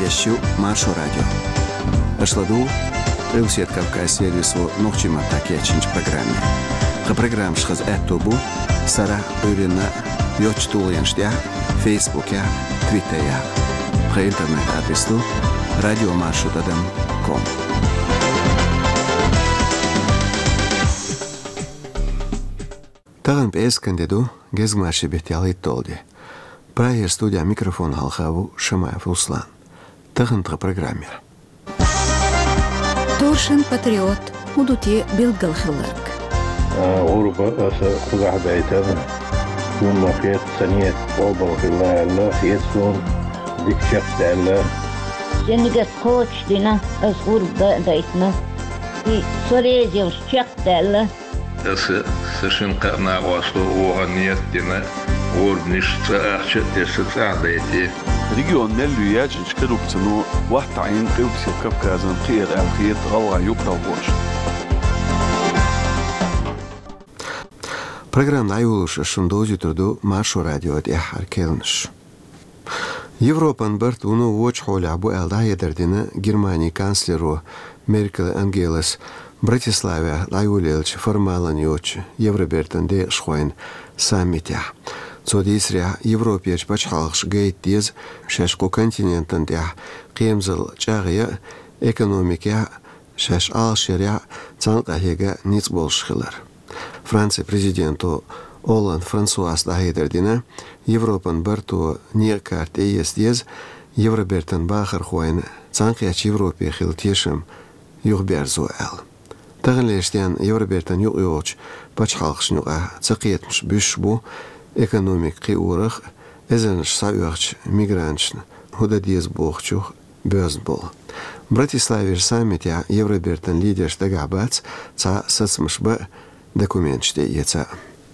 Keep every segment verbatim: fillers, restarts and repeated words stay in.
Радиощу Маршо Радио. Ашладу Рилсет Кавказ сервису Нохчима Такечинч программе. Ха программ шхаз эттобу Сара Урина Йочтулянштя Фейсбуке Твиттере. Ха интернет адресу радиомаршрутадам точка ком. Тагын бескендеду гезгмаши бетялит толди. Праер студия микрофон халхаву Шамаев Руслан. Тагынтга программе. Торшин патриот удути билгалхиларк. غربة خزع بيتنا يوم ما فيت سنية قابل في الله الله يسون ديك شخص الله جنجس كوتش دينا از غربة بيتنا في سوريزي وشخص الله اس سشن قرنا واسو وهنيت دينا غرب نشتا اخشت دست عديتي ريجيون نلو ياجن شكروبتنو واحد عين قوتي كبكازن خير الخيط غلغا يبرا وش Программа Аюлуш Шундози труду Маршо Радио от Эхар Келнш. Европан Берт уну воч холябу элдае дердина Германии канцлеру Меркель Ангелас Братиславе Аюлелч формалан йоч Евробертен де шхойн саммитя. Цодисря Европеч бачхалш гейт диз шашко континентен де кемзел чагыя экономика шаш алшеря цанкахега ницболшхилар. Франция президенту Оланд Франсуас Дахедердина Европан Берту Ниркарт Эйес Евробертен Бахар Хуайн Цанкияч Европе Хилтешем Юхберзу Эл. Тагынлештен Евробертен Югйоч Бачхалхшнюга Цакиетмш Бюшбу экономик Киурах Эзенш Саюахч Мигрантшн Худадиез Бохчух Бёзбол. Братиславир саммитя Евробертен лидерш Дагабац Ца Сацмшба документчте яца.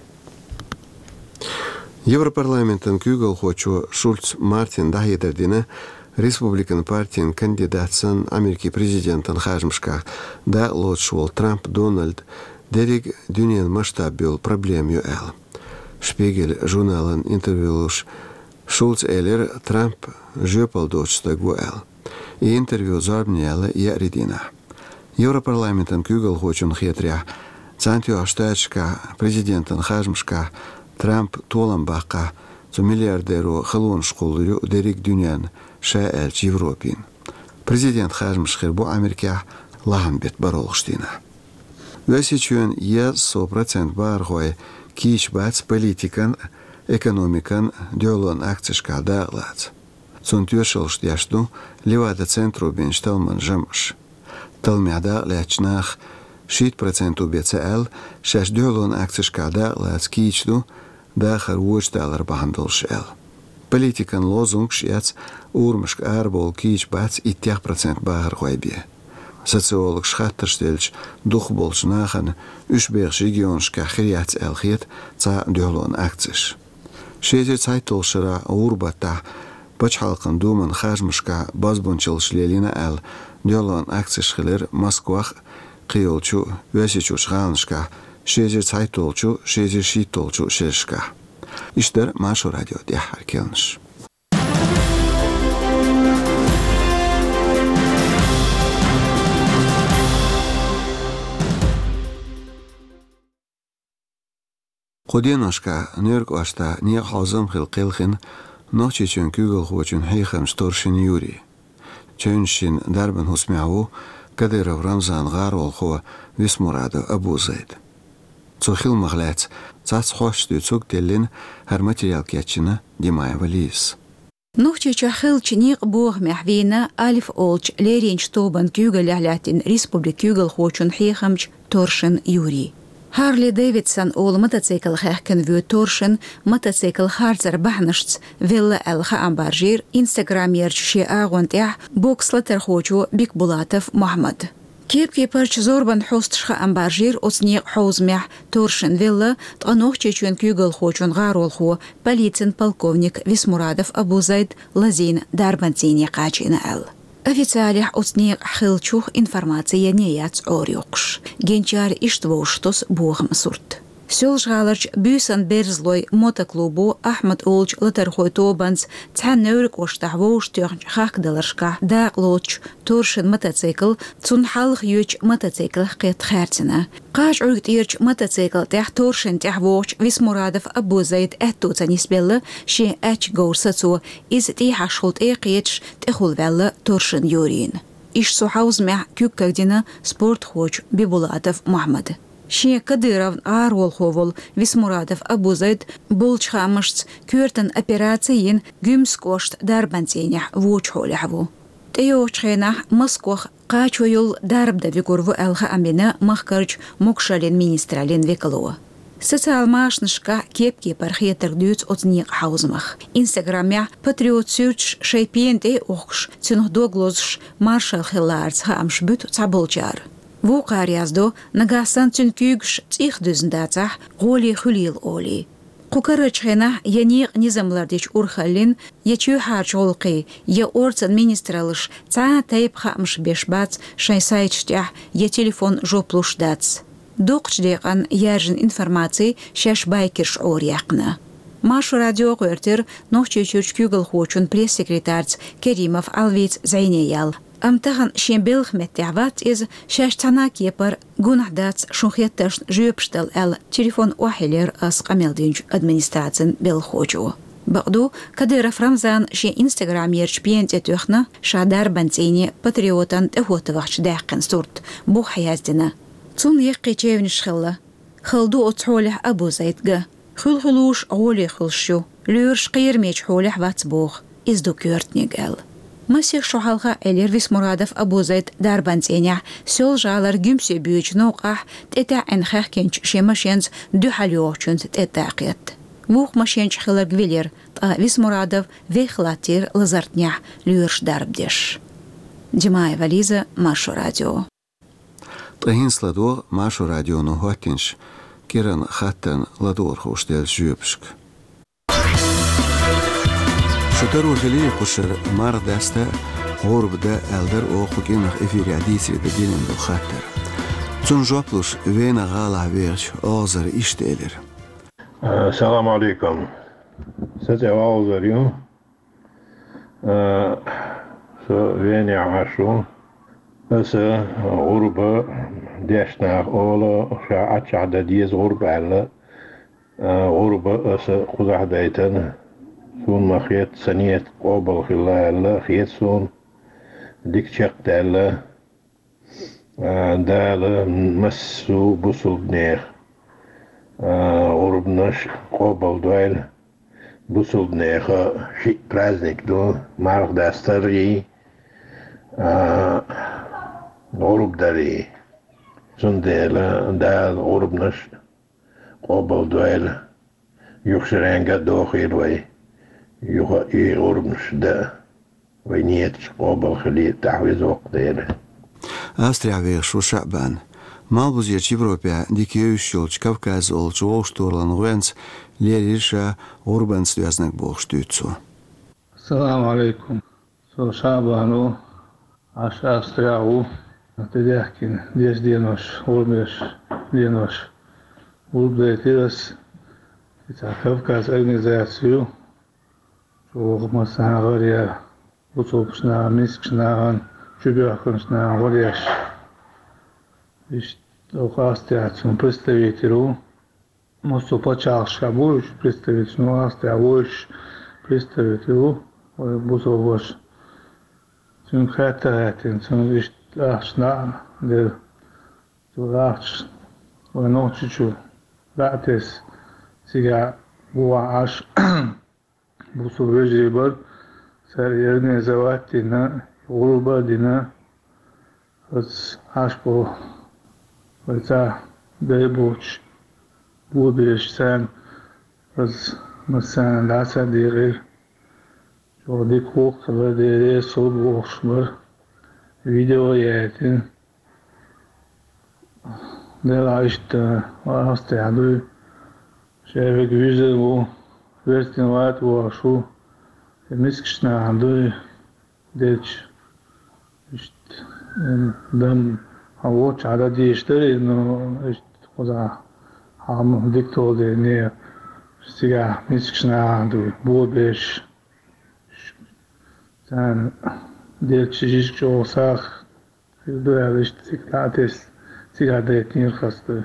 Европарламентен күгел хочу Шульц Мартин Дахедердина Республикан партиян кандидатсан Америки президентен хажмшка да лотшвол Трамп Дональд дерек дюнен масштаб бил проблем ю эл. Шпигель журнален интервьюлуш Шульц элер Трамп жөпал дочстагу эл. И интервью зарбнела яридина. Европарламентен күгел хочун хетря Цантио Аштачка, президентен Хажмшка, Трамп Толамбака, цо миллиардеру Халон школу дерек дюнян ша элч Европин. Президент Хажмшхер бу Америка лагамбет баролштина. Весичуен е сто процентов баргой кич бац политикан, экономикан дёлон акцишка дарлац. Цунтюшелш яшду левада центру беншталман жамш. Талмяда лячнах شيت проценту بيتسأل شاش دولون أكتش كعدا لاتكيشدو داخل ووش دالر بهندلش ال. Политикан лозунг шиац урмшк арбол кич бац итях процент багар хойбе. Социолог шхаттерштельч дух болж нахан үшберш регионшка хриац элхет ца дөлон акциш. Шезе цайтолшера урбата бачхалкан думан хажмшка базбончылш лелина эл дөлон акциш хилер Москвах قيولچو واسيچو شغانشكا شيزر цайтолчу شيزر شيتолчу شيشكا اشتر ماشو راديو دي حركيلنش قدينوشكا نيرك واشتا نيق حازم خلقلخن نوچيچون كوغل خوچون هيخم ستورشن يوري چونشين دربن حسمعو كديرو رمزان غارول خو ويسمرادو أبو زيد. تخيل مغلات تاس خوش دو تسوق دلين هر ماتريال كياتشنا ديمايا وليس. نوخشي تخيل تشنيق بوغ محوينا ألف أولش ليرين شتوبان كيوغل لعلاتين ريسبوبليك كيوغل خوشون حيخمش تورشن يوري. هارلي ديفيدسون أول متوسيكل خيخكن فيو تورشن متوسيكل خارزر بحنشتس فيلا الخا أمبارجير إنستغرام يرشي آغوانتيح بوكس لتر خوشو بيك بولاتف محمد. كيب كيبرش زوربان حوستشخا أمبارجير أصنيق حوزميح تورشن فيلا تغنوخ تشيشون كيوغل خوشون غارول خو بليتسن بالكوفنيك ويسمرادف أبو زيد لزين داربانتيني قاچين أل. Официалих отсник хилчух информация не яц орюкш. Генчар иштвоштос бухм сурт. Сёлжгаларч бюсан берзлой мотоклубу Ахмад Олч латархой тобанц цан нөрк оштахвош тёрнч хакдаларшка дaqлоч торшин мотоцикл цун халх юч мотоцикл қет хәртина. Қаш үргт ирч мотоцикл тях торшин тяхвоч Висмурадов Абузайд әттуца нисбеллы ши әч горсацу из ти хашхулт эқиетш тихулвеллы торшин юрин. Иш сухауз мях кюккагдина спорт хоч Бибулатов Мухаммад. Ши Кадыров Арволховол Висмурадов Абузайд болчхамышц кюртен операцияин гюмскошт дарбантенях вучхолехву. Теочхенах Москох Качуюл дарбда вигурву элха амбина махкарч мокшалин министралин векалуа. Социал машнышка кепки пархетер дюц от них хаузмах. Инстаграмя патриот сюрч шейпиенте охш цюнхдоглозш маршал хиларц хамш бют цаболчар. Вуқар яздо нагасан цюнкюгш цих дүзндацах голи хулил оли. Кукарачхена яниq низамлардич урхалин ячу харчолқи я орцан министралыш ца тайп хамш бешбац шайсайчтях я телефон жоплушдац. Доқчдеқан яржин информации шаш байкерш ор яқна. Машу радио қуертер нохчучуч кюгл хочун пресс-секретарц Керимов Алвиц Зайнеял. Амтахан шембелх меттяват из шаштана кепар гунахдац шунхетташ жөпштал әл телефон уахилер ас қамелдинч администрацин белхочу. Бағду Кадыров Рамзан ше Инстаграм ерч пиенте төхна шадар бантейне патриотан тәхотывахч дәққин сұрт бұ хаяздина. Цун еққи чевін шхылла. Хылду отхолях Абузайдга. Хыл-хылуш оли хылшу. Лүрш қиырмеч холях вацбух. Изду кёртнег әл. Масих шухалха элер Висмурадов Абузайд дарбантеня сёл жалар гюмсе бүйч ноқах тета энхах кенч шемашенц дюхалёчунт тетақет. Вух машенч хылар гвелер та Висмурадов вехлатир лазартня лүрш дарбдеш. Димаева Лиза, Машу радио. Тахин сладор Машу радио нухатинш киран хаттан ладор хоштел жюбшк. Шутару жили кушер мар даста горбда элдер оқукинах эфири адиси да дилин до хаттер. Цун жоплуш вена гала верч озар иштелер. Салам алейкум. Сәте озар ю. Со веня ашу. Бس غربة ديشنا أولا شاعت عدد ديز غربة على غربة أس خزع بيتنا سون ما خيت سنية قابل خلا على خيت سون ديك شق على دال مسو بوصل بنير غربناش قابل دوال بوصل بنير شيء праздник دو مارك داستري غرب داري زنديلا دال غرب نش قابل دوال يخسرين قد دوخيل وي يخ اي غرب نش دا وينيت قابل خليه تعويز وقت ديره Австрия вешу шабан. Малбуз еч Европа дикеющилч Кавказ олч Волштурлан Гвенц лериша урбан связнак богштюцу. Салам алейкум. Со шабану аш Австрияу Тедяхкин, дес денош, урмеш, денош, урбдайтирас, это Кавказ организацию, что масса говоря, утопшна, мискшна, чубяхншна, говоряш, что Австрияцам представителю, мосту почалша, будешь представитель, ну Австрия, будешь представителю, бузовош, тем хатаятин, тем вещь Ашна, де тураш, ваночичу, датес, сега буа аш, бусу вежибар, сар организовать на урба дина, с аш по вайца дебуч, будеш сан, с масан даса дирир, жоди кук, вадере собушмар, видео яйтин делаишт Австрияду шевек вижу во вертин ват во шу мискшна анду деч ишт дам аво чада диштери но ишт хоза ham dikto de ne siga miskna du bobesh sen der çijiş çoğsak böyle işte tates siga de etnir hastı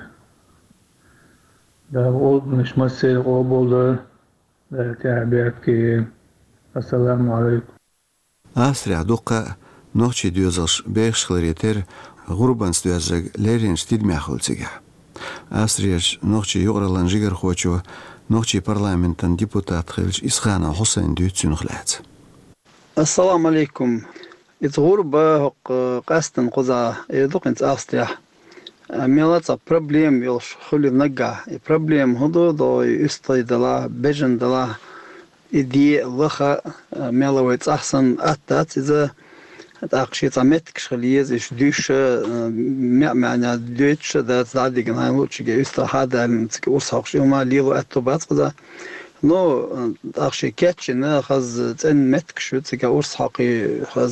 da olmuş masel o boldu da tabiat ki assalamu alaikum Asria doqa nochi düzels beşxlereter Gurbanstvezeg lerin stidmяхолцега. Астрияш нохчи югралан жигер хочо нохчи парламентан депутат хилж Исхана Хусейн дүйцүнхләт. Assalamu alaikum. It's gurba qastan quza eduqint Австрия. Мелаца проблем ёлш хули нага. И проблем худу до истайдала бежендала иди лаха мелавайц ахсан аттат иза Akşi zamet kişiliyiz iş düş ma'na düş da zadigen han uçge üst hada tski ursaqşı ma lilo atobat qza no akşi keçine xaz tsen met kişu tska ursaqi xaz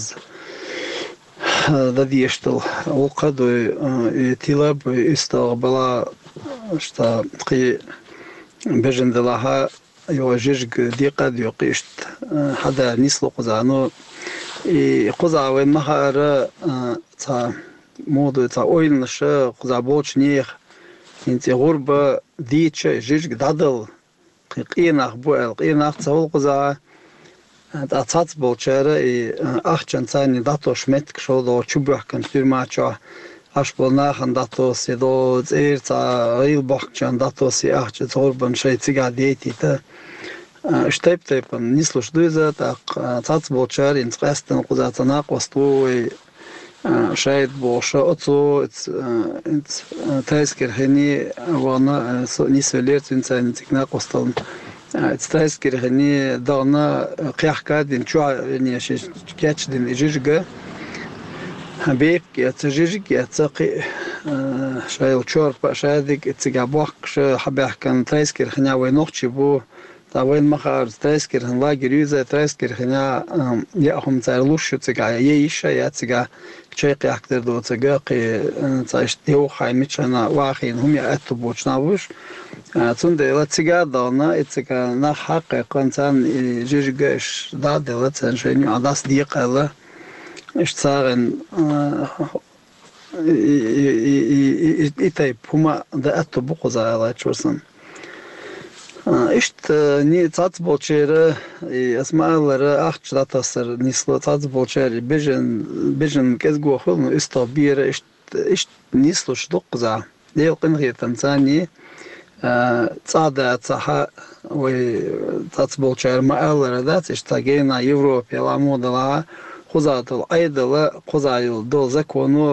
da diyeshtel وقد tilab istaqbala shta qi bejendalaha yojij diqad yoqisht hada nislo qza no قزع وين مهار تا مود تا اويل نش قزع بوش نيخ انت غربة ديتش جيج دادل قيناخ بوال قيناخ تسول قزع تا تات بولشارة اخشان تاني داتو شمتك شو دو چوبوح كان تيرماچا اش بولناخن داتو سي دو زير تا غيل بوخچان داتو سي اخش توربن شي تيغا ديتي تا Штептепен не слушдуйза, так цац болчар инцестен кузатанак вастуй шайд боша отцу инц тайскер хени вана не свелерт инцан тикнак вастан тайскер хени дана кяхка дин чуа не ши кяч дин ижижга беп кяцжижг кяцaqi шайл чор шайдик цигабах хабах кан тайскер хня вайнохчи бу وين مخار تذكر هنلاقي ريزة تذكر هنا يأهم تعرلوش تجا يعيش يا تجا شيء أكثر دو تجا قي تعيش ديو خاي متشنا واخين هم يأتوا بوشنا وش تون ده لا تجا دانا تجا نحق كنتان جيجش دا ده لا تنشيني عداس ديق الله اشتغل إتاي هما ده أتوا بقزا الله تشوفن İşte ni tat bolçere esmaları ahçlatasır nislo tat bolçere bejin bejin kezgo xulnu istabir işte işte nislo şduqza değil qinqitan tani tsada tsaha ve tat bolçere ma'allara da işte gena Avrupa la modala khuzatıl aydala khuzayıl do zakonu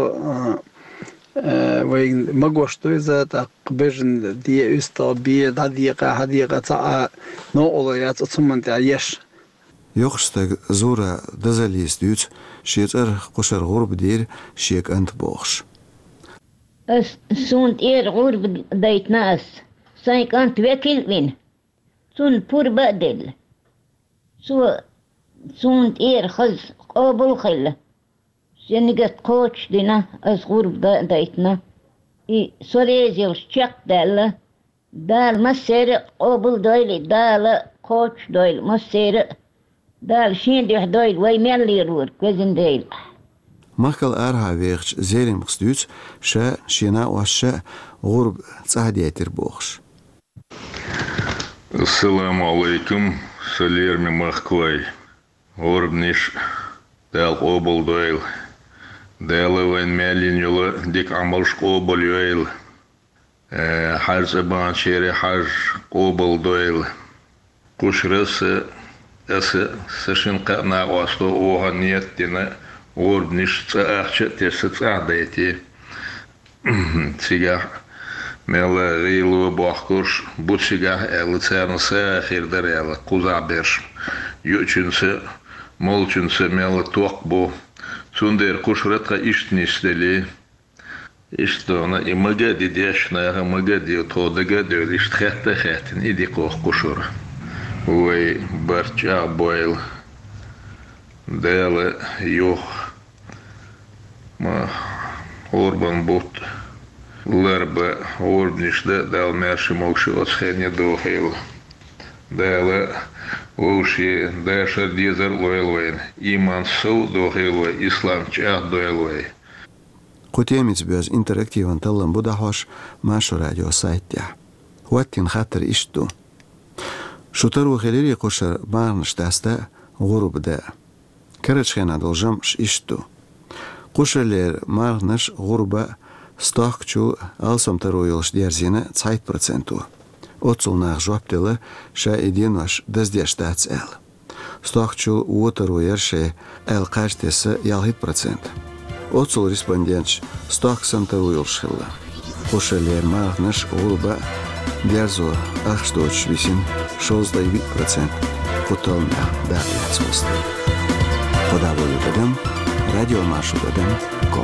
وين مقوشتو إذا تقبجن دي استابية دقيقة هديقة تاع نوعيات ثم تعيش يخشتك زورا دزاليس ديوت شيتر قشر غرب دير شيك أنت بوخش أس سونت إير غرب دايت ناس سايك أنت وكيل وين سون بور بدل سو سونت إير خز قابل خله Senigət qoç dina az qurubda daytna. I sorezil çaq dalla. Dal masere qobul doyli dal qoç doyl masere. Dal şindi doyl way melli rur gözün deyl. Makal arha veğç zerim qstüç şa şina waşa qurub tsahdiyatir boğş. Assalamu alaikum. Salermi Moskvay. Orbnish dal qobul doyl. Дэлэвэн мэлин юла дик амалш қобыл юэйл. Хар забан шере хар қобыл дойл. Кушрысы эсэ сэшин қана қасто оға ниет дина орбниш цаахчы тесі цахдайти. Сигах мэлэ рилуы баққыш бұд сигах әлі цәрнысы әхирдер әлі құза берш.Ючінсі, молчінсі мэлэ тоқ бұ. Сундер кушратка иштнистели işte ona imagadi diyashna imagadi todaga döl işte hatta hatin idi qoq qushur ve barcha boyl dele yo'q ma urban bot Ларба орбнишда дал мерши молши отсхене дохил. Дала уши дашар дизер лойлвайн. Иман су дохилвай, ислам чах дойлвай. قتيمت بيز انتراكتيفن تلن بدهوش ماشو راديو سايتيا واتين خاطر اشتو شو ترو خليري قشر مارنش داستا غروب دا كرتش خينا دولجمش اشتو قشر لير مارنش غروبا ستاخچو алсом ترو يلش ديرزينا цайт проценту отцул нах жоптелы ша идинаш даздештац эл ستاخچو уотеру ерше эл каждесы ялхит процент отцул респондентш стахсам теру йылшылла قشر لير مارنش غروبا ديرزو ахшточ висин шоздай вит процент Кутална дарья цвосты. Подавали بدم радио машу بدم ком.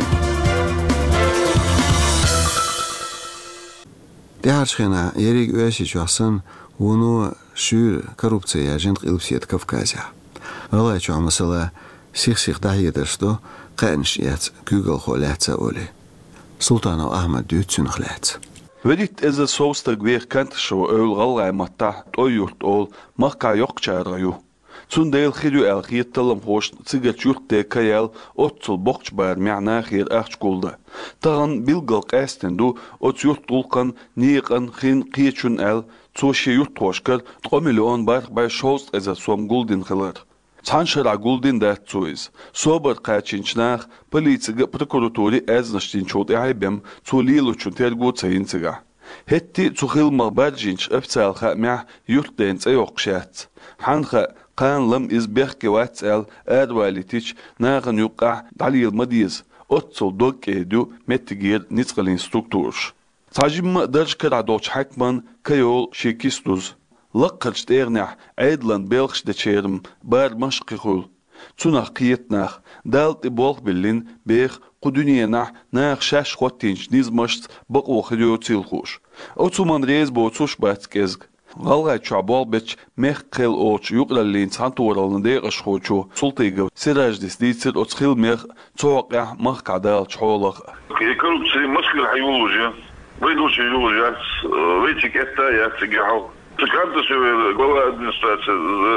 Дяхаршхена ериг өсі чуасын уну шүр коррупция жинқ илпсиет Кавказя. Алай чуа масала сих-сих дахидерсто қанш яц күгіл холятса оли. Султанов Ахмад дүйтсін хлятса. Ведит эзэ соустаг вех кантшо öl галгай матта тоюрт ол махка yok чаргаю. Цун дейл хирю эл хиетталам хош цыга чуртте каял отцул бокч бар мяна хир ахч кулды. Таган билгал кастенду от юрт тулкан ниqan хин киечун эл цоши юрт тошкар три миллион бар бай шост эзэ сом гулдин хылар. Цаншара гулдин дат цуиз. Собор качинчнах полицига прокуратури эзнштин чот айбем цулилу чунтергу цаинцига. Хетти цухил баржинч официалха мя юртден цайокшат. Ханха قانلم إز بيحكي واتسال أدواليتيش ناغن يقع دليل مديز أتصل دوك إيدو متجير نتقلين ستوكتورش تاجم درج كرادوش حكمان كيول شيكيستوز لقرش تيرنح عيدلان بيلخش دچيرم بار مشقي خول تونخ قيتناخ دالت بولخ بلين بيخ قدونينح ناخ شاش خوتينش نيزمشت بقو خديو تيلخوش أتصمان ريز بوتسوش باتكيزگ غالغاي چابال بيتش ميخ قيل اوچ يقلالين سانتورالن ديغش خوچو سلطيغ سراج ديس ديتسر اوتخيل ميخ توقع مخ كعدال چحولغ коррупция مشكل حيولوجيا ويدوش يولوجيا ويتك اتا ياتسجحو تكانت شوي глава администрации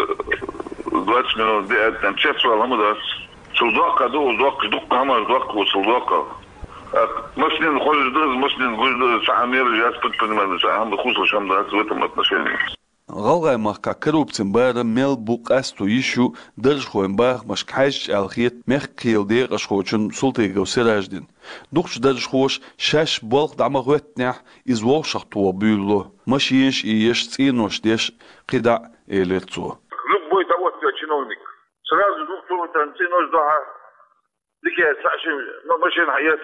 двадцать минут دقيقة تنشف سؤال همداس سلدوقة دو دوق دوق همار دوق وسلدوقة مسلم خرج درز مسلم خرج درز عامير جاس بدبن هم بخصوص شام ده в этом отношении. غالغاي مخكا كروبتن بار ميل بوق استو يشو درج خوين باغ مش كايش الخيت مخ قيل ديق اشخوچن سلطيغو سراجدين دوخش درج خوش شاش بولق دعما غوتنح از ووشخ تو بيلو ماشينش يش цинوش деш قدا элецо. Любой того чиновник сразу двух там цинوش доха дикя саши но машин хаят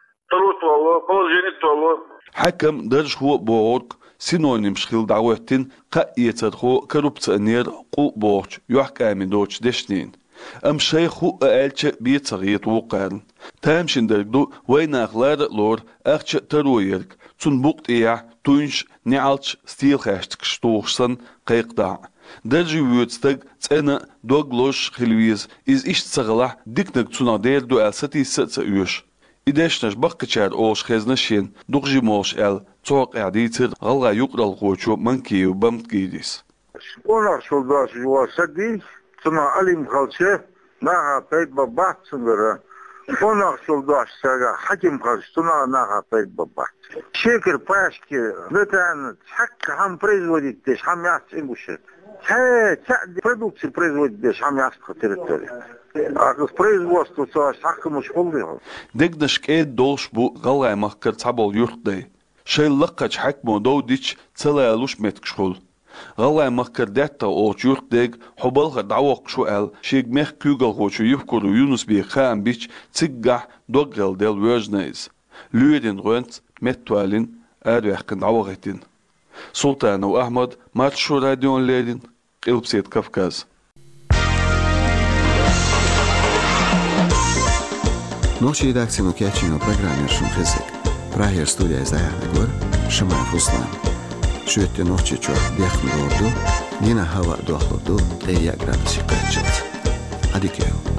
حكم درج هو بورق سينونيم شخيل دعوتين قايتر هو كروبت نير قو بورج يحكى من دوتش دشنين ام شيخ هو الچ بيتريت وقارن تامشن درجدو وين اخلار لور اخچ ترويرك تون بوقت ايا تونش نعالچ ستيل خاشتك شتوخسن قيقدا درج ويتستگ تسنا دوغلوش خلويز از ايش تسغلا ديكنك تسنا دير دو الستي ست يوش إداشناش بقتشار أوش خزنشين دغجي موش ال توق عديتر غلغا يقرأ الغوشو منكي وبمت جيديس. Ona soldaš juo sadi, tuna alim khalche, naha peit babat sungara. Ona soldaš saga hakim khalche, tuna naha peit babat. Шекер пашки, это так ham производит здесь, ham мясо имущее. Це, це продукции производит здесь, ham мясо по территории. А с производства то сахкому школы. دقنش كيد دولش بو غلغاي مخكر تعبال يرتدي. شي لقاش حكمو دوديش تسلالوش متكشخول. غلغاي مخكر داتا اوش يرتديق حبالغا دعوق شوال شيق ميخ كوغل غوشو يفكرو يونس بي خام بيش تسقح دوغل ديل ويرجنايز. لويدين غوانت متوالين ادو يحكن دعوغتين. سلطان وأحمد ماتشو راديون ليدين قلبسيت كافكاز. Ночи редакцию кячину программе Шумхезек. Прахер студия Заяна Гор, Шамай Руслан. Шуетте ночи чор бехн горду, Дина хава дохлоду, Тея градуси качет. Адикео.